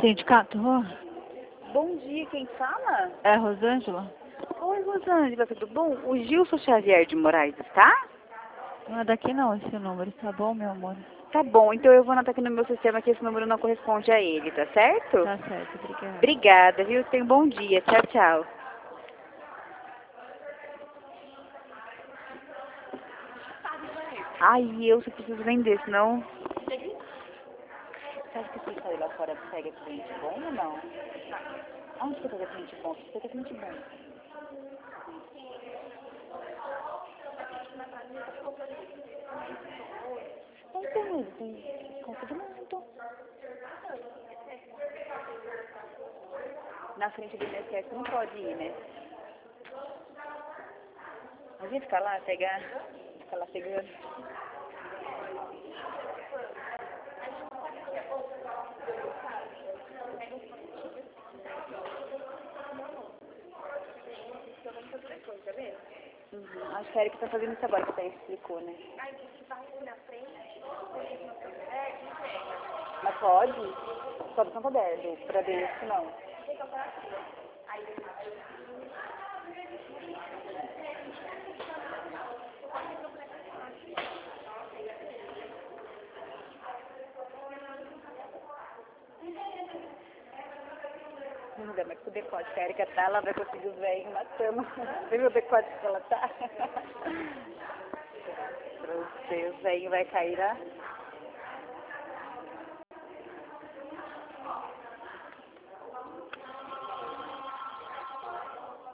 Sindicato? Bom dia, quem fala? É a Rosângela? Oi, Rosângela, tudo bom? O Gilson Xavier de Moraes está? Não é daqui não esse número, tá bom, meu amor? Tá bom, então eu vou anotar aqui no meu sistema que esse número não corresponde a ele, tá certo? Tá certo, obrigada. Obrigada, viu? Tenha um bom dia. Tchau, tchau. Ai, eu só preciso vender, senão... Você acha que se sair lá fora pega cliente bom ou não? Onde você pega cliente bom? Você pega cliente bom. Então, tem... Consegue não, então. Na frente do INSS não pode ir, né? A gente fica lá, fica lá pegando. Acho que a Erika tá fazendo isso agora que você explicou, né? Mas pode? Só do Santander, do Bradesco, não. Não dá mais pro decote. Se a Erika tá, ela vai conseguir os velhos matando. Vê meu decote que ela tá. Pra você, o velho vai cair lá.